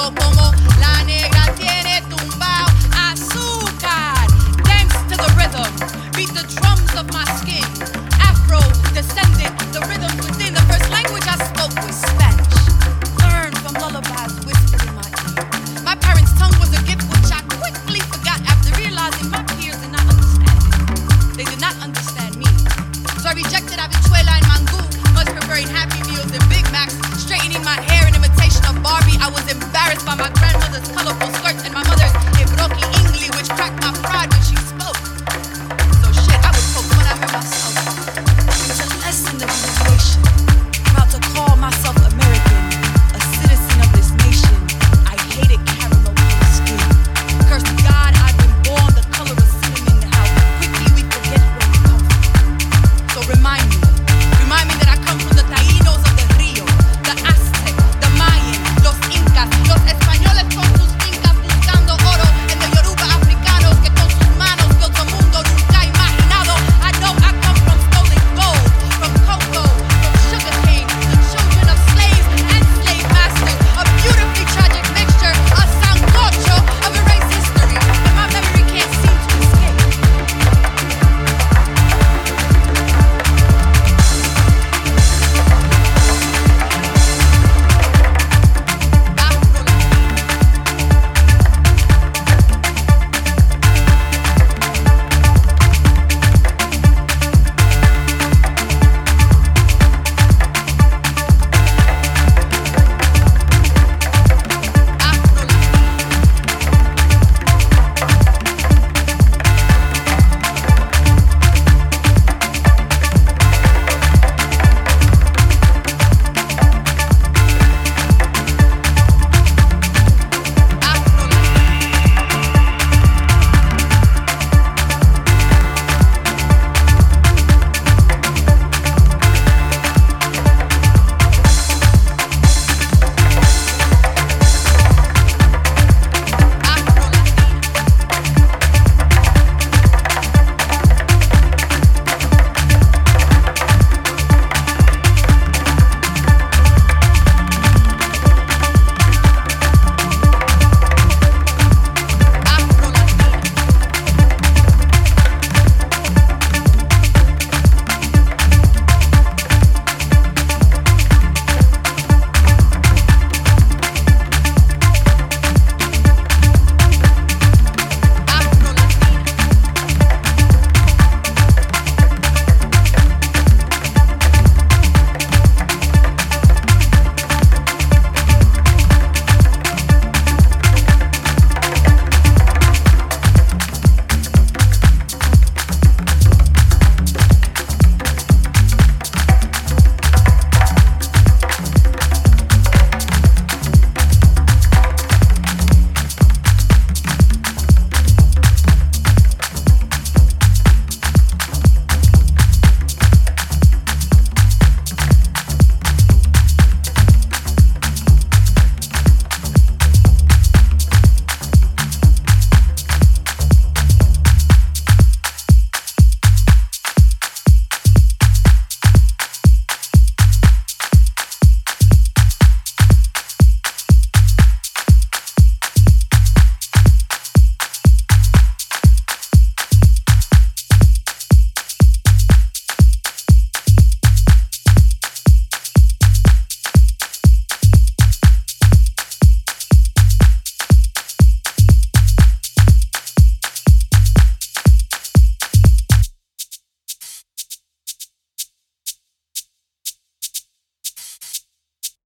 como la negra tiene tumbao azúcar. Dance to the rhythm, beat the drums of my skin. Afro descendant, the rhythm within. The first language I spoke was Spanish. Learned from lullabies whispered in my ear. My parents' tongue was a gift which I quickly forgot after realizing my peers did not understand it. They did not understand me. So I rejected habichuela and mango, much preferring Happy Meals and Big Macs. Straightening my hair in imitation of Barbie, I was embarrassed by my grandmother's colorful